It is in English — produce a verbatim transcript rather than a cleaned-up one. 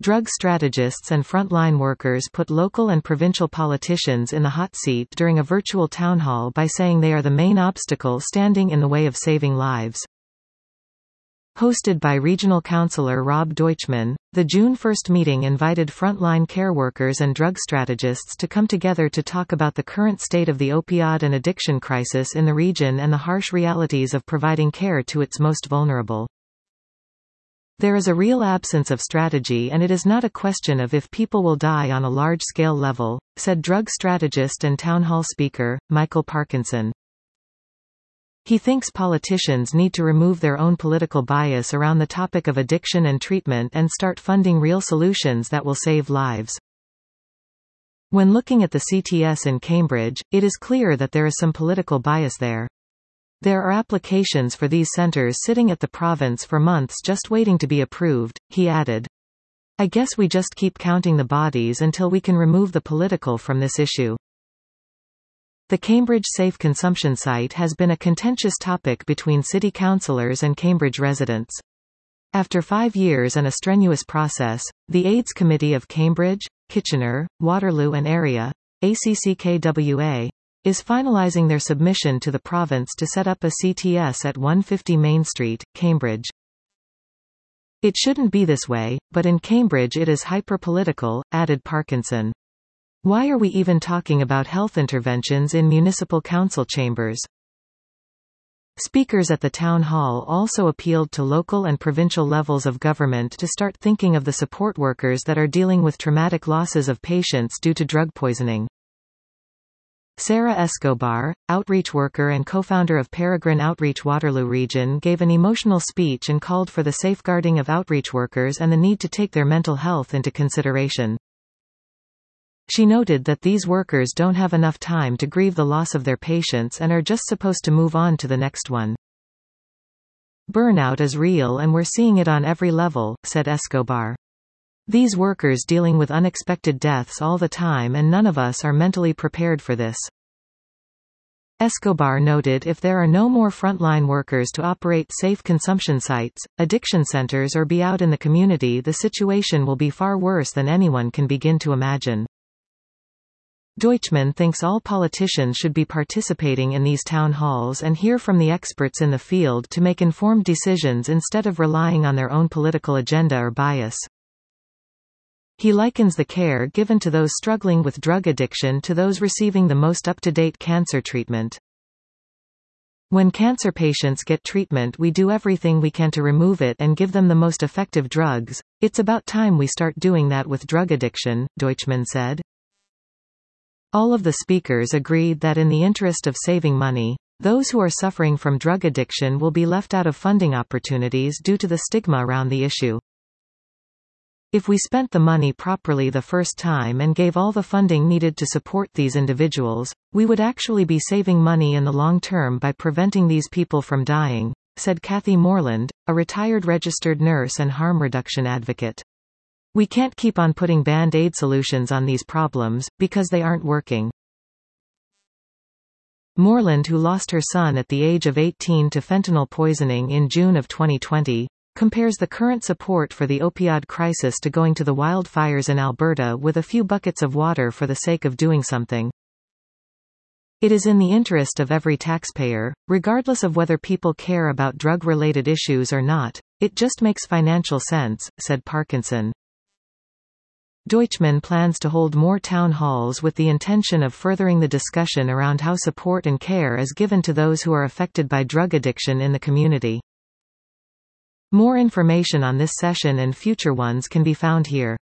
Drug strategists and frontline workers put local and provincial politicians in the hot seat during a virtual town hall by saying they are the main obstacle standing in the way of saving lives. Hosted by Regional Councillor Rob Deutschmann, the June first meeting invited frontline care workers and drug strategists to come together to talk about the current state of the opioid and addiction crisis in the region and the harsh realities of providing care to its most vulnerable. There is a real absence of strategy, and it is not a question of if people will die on a large-scale level, said drug strategist and town hall speaker, Michael Parkinson. He thinks politicians need to remove their own political bias around the topic of addiction and treatment and start funding real solutions that will save lives. When looking at the C T S in Cambridge, it is clear that there is some political bias there. There are applications for these centres sitting at the province for months just waiting to be approved, he added. I guess we just keep counting the bodies until we can remove the political from this issue. The Cambridge Safe Consumption Site has been a contentious topic between city councillors and Cambridge residents. After five years and a strenuous process, the AIDS Committee of Cambridge, Kitchener, Waterloo and Area, A C C K W A, is finalising their submission to the province to set up a C T S at one fifty Main Street, Cambridge. It shouldn't be this way, but in Cambridge it is hyper-political, added Parkinson. Why are we even talking about health interventions in municipal council chambers? Speakers at the town hall also appealed to local and provincial levels of government to start thinking of the support workers that are dealing with traumatic losses of patients due to drug poisoning. Sarah Escobar, outreach worker and co-founder of Peregrine Outreach Waterloo Region, gave an emotional speech and called for the safeguarding of outreach workers and the need to take their mental health into consideration. She noted that these workers don't have enough time to grieve the loss of their patients and are just supposed to move on to the next one. Burnout is real and we're seeing it on every level, said Escobar. These workers dealing with unexpected deaths all the time, and none of us are mentally prepared for this. Escobar noted if there are no more frontline workers to operate safe consumption sites, addiction centers or be out in the community, the situation will be far worse than anyone can begin to imagine. Deutschmann thinks all politicians should be participating in these town halls and hear from the experts in the field to make informed decisions instead of relying on their own political agenda or bias. He likens the care given to those struggling with drug addiction to those receiving the most up-to-date cancer treatment. When cancer patients get treatment, we do everything we can to remove it and give them the most effective drugs. It's about time we start doing that with drug addiction, Deutschmann said. All of the speakers agreed that in the interest of saving money, those who are suffering from drug addiction will be left out of funding opportunities due to the stigma around the issue. If we spent the money properly the first time and gave all the funding needed to support these individuals, we would actually be saving money in the long term by preventing these people from dying, said Kathy Moreland, a retired registered nurse and harm reduction advocate. We can't keep on putting band-aid solutions on these problems, because they aren't working. Moreland, who lost her son at the age of eighteen to fentanyl poisoning in June of twenty twenty, compares the current support for the opioid crisis to going to the wildfires in Alberta with a few buckets of water for the sake of doing something. It is in the interest of every taxpayer, regardless of whether people care about drug-related issues or not. It just makes financial sense, said Parkinson. Deutschmann plans to hold more town halls with the intention of furthering the discussion around how support and care is given to those who are affected by drug addiction in the community. More information on this session and future ones can be found here.